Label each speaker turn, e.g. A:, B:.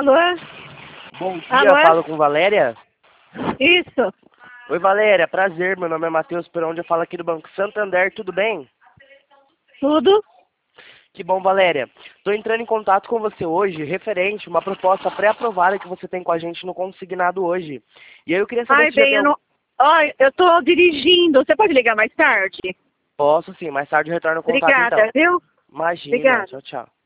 A: Alô?
B: Bom dia,
A: Alô?
B: falo com Valéria.
A: Isso.
B: Oi, Valéria, prazer, meu nome é Matheus, por onde eu falo aqui do Banco Santander, tudo bem?
A: Tudo?
B: Que bom, Valéria. Estou entrando em contato com você hoje, referente a uma proposta pré-aprovada que você tem com a gente no Consignado hoje. E aí eu queria saber
A: Ai,
B: se já
A: bem,
B: tem...
A: eu não... Ai, eu tô dirigindo. Você pode ligar mais tarde?
B: Posso sim, mais tarde eu retorno o contato
A: Obrigada,
B: então.
A: viu?
B: Imagina,
A: Obrigada.
B: tchau, tchau.